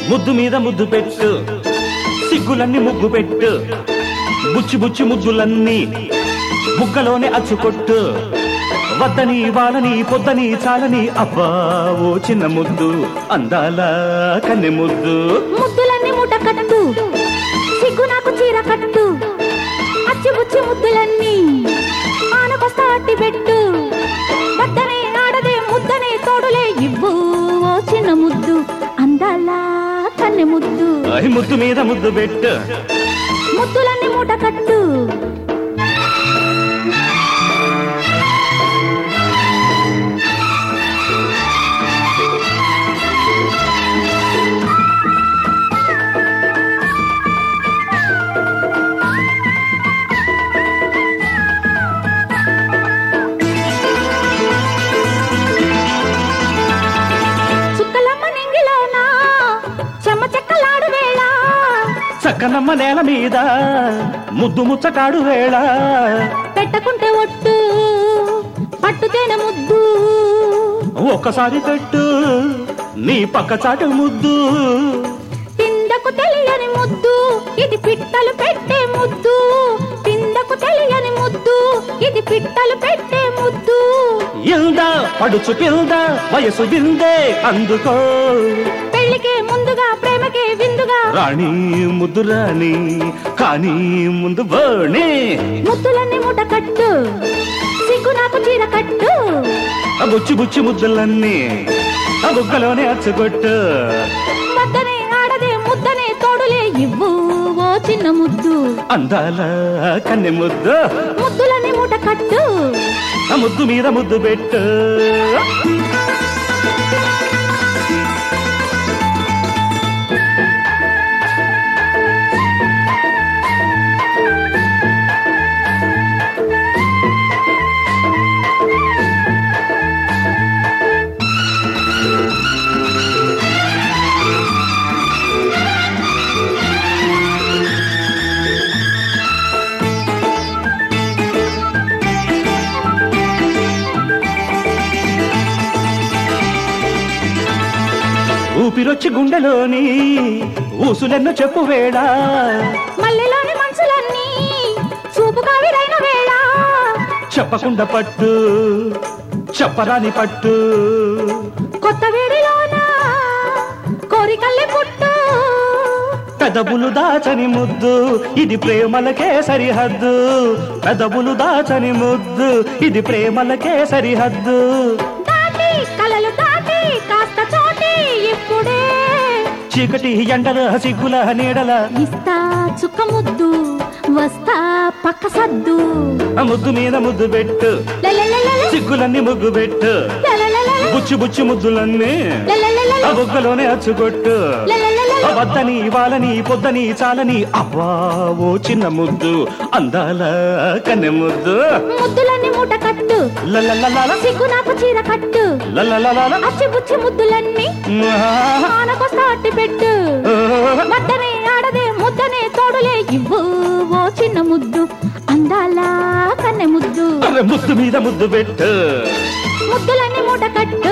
ముద్దు మీద ముద్దు పెట్టు, సిగ్గులన్నీ ముగ్గు పెట్టు, బుచ్చి బుచ్చి ముద్దులన్నీ బుగ్గలోనే అచ్చుకొట్టు, వద్దని వాళ్ళని పొద్దని చాలని అబ్బా ఓ చిన్న ముద్దు అందాల కన్నె ముద్దు. ముద్దులన్నీ మూట కట్టు, సిగ్గు నాకు చీర కట్టు, అచ్చి బుచ్చి ముద్దులన్నీ ఆనకొస్తా అట్టి పెట్టు, వద్దనే ఆడదే ముద్దనే తోడులే ఇవ్వు ఓ చిన్న ముద్దు అందాల కన్నె ముద్దు. ముద్దు మీద ముద్దు పెట్టు, ముద్దులన్నీ మూట కట్టు. చక్కనమ్మ నేల మీద ముద్దు ముచ్చకాడు వేళ, పెట్టకుంటే ఒట్టు పట్టుతేనే ముద్దు, ఒక్కసారి పెట్టు నీ పక్క చాటు ముద్దు, పిందకు తెలియని ముద్దు ఇది పిట్టలు పెట్టే ముద్దు, పిందకు తెలియని ముద్దు ఇది పిట్టలు పెట్టే ముద్దు. ఇల్దా పడుచు పిల్దా వయసు విందే అందుకో, పెళ్లికే ముందుగా ప్రేమకే విందుగా రాణి ముద్దు రాణి కానీ ముందు బోణి. ముద్దులన్నీ మూట కట్టు, సిగ్గు నాకు చీర కట్టు, బుచ్చి బుచ్చి ముద్దులన్నీ బుగ్గలోనే అచ్చుకొట్టు, వద్దనే ఆడదే ముద్దనే తోడులే ఇవ్వు ఓ చిన్న ముద్దు అందాల కన్నె ముద్దు. ముద్దులన్నీ మూట కట్టు, ముద్దు మీద ముద్దు పెట్టు. ఊపిరొచ్చి గుండెలోని ఊసులెన్నో చెప్పు వేళ, మల్లెలోని మనసులన్నీ చూపు కావిరైన వేళ, చెప్పకుండా పట్టు చెప్పరాని పట్టు, కొత్త వేడిలోన కోరికల్లే పుట్టు, పెదవులు దాచని ముద్దు ఇది ప్రేమలకే సరిహద్దు, పెదవులు దాచని ముద్దు ఇది ప్రేమలకే సరిహద్దు, దాటి కలలు దాటి కాస్త చోటి ఇప్పుడే, చీకటి ఎండల సిగ్గుల నీడల ఇస్తా చుక్క ముద్దు వస్తా పక్క సద్దు, ముద్దు మీద ముద్దు పెట్టు, సిగ్గులన్నీ ముగ్గు పెట్టు, బుచ్చి బుచ్చి ముద్దులన్నీ బుగ్గలోనే అచ్చుకొట్టు, వద్దని వాళ్ళని పొద్దని చాలని అబ్బా ఓ చిన్న ముద్దు అందాల కన్నె ముద్దు. ముద్దులన్నీ మూట కట్టు, సిగ్గు నాకు చీర కట్టు, అచ్చి బుచ్చి ముద్దులన్నీ ఆనకొస్తా అట్టి పెట్టు, వద్దనే ఆడదే ముద్దనే తోడులే ఇవ్వు ఓ చిన్న ముద్దు అందాల కన్నె ముద్దు. ముద్దు మీద ముద్దు పెట్టు, ముద్దులన్నీ మూట కట్టు.